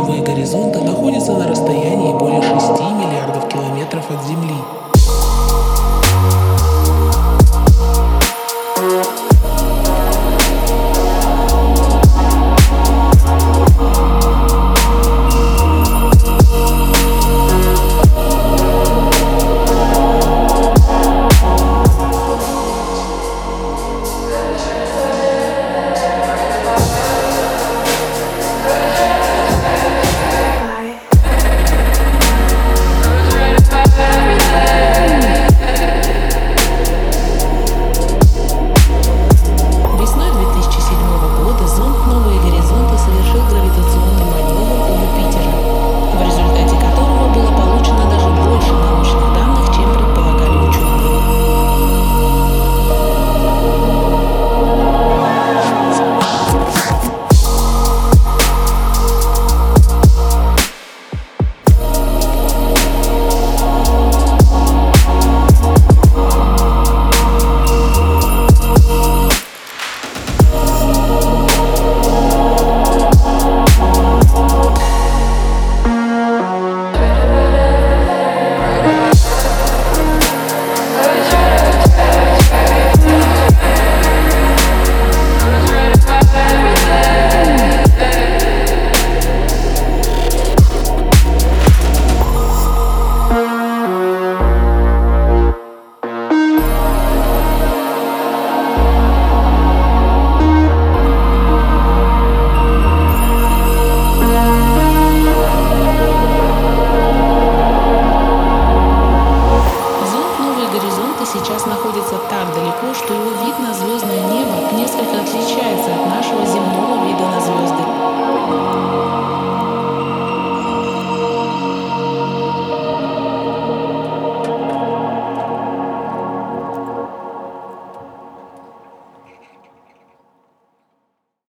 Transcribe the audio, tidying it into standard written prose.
«Новые горизонты» находится на расстоянии более 6 миллиардов километров от Земли. Весной 2007 года зонд «Новые горизонты» совершил гравитационный маневр у Юпитера, в результате которого было получено даже больше научных данных, чем предполагали ученые. Сейчас находится так далеко, что его видно